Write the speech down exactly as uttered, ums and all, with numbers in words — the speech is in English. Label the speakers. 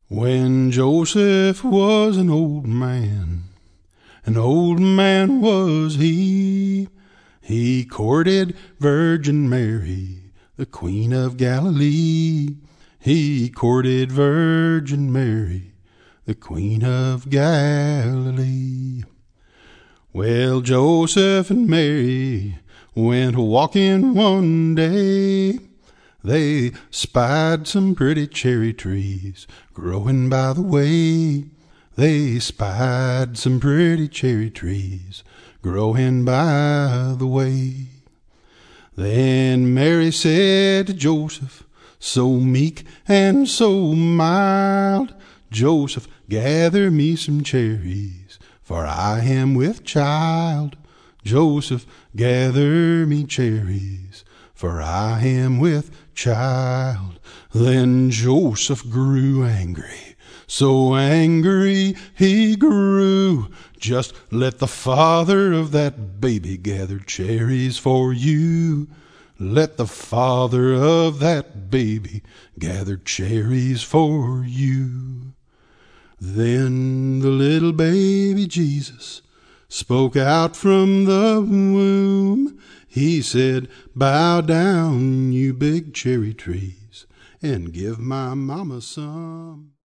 Speaker 1: When Joseph was an old man, an old man was he, he courted Virgin Mary, the Queen of Galilee. He courted Virgin Mary, the Queen of Galilee. Well, Joseph and Mary went walking one day. They spied some pretty cherry trees growing by the way. They spied some pretty cherry trees growing by the way. Then Mary said to Joseph, so meek and so mild, Joseph, gather me some cherries, for I am with child. Joseph, gather me cherries, for I am with child. Then Joseph grew angry, so angry he grew. Just let the father of that baby gather cherries for you. Let the father of that baby gather cherries for you. Then the little baby Jesus spoke out from the womb. He said, bow down, you big cherry trees, and give my mama some.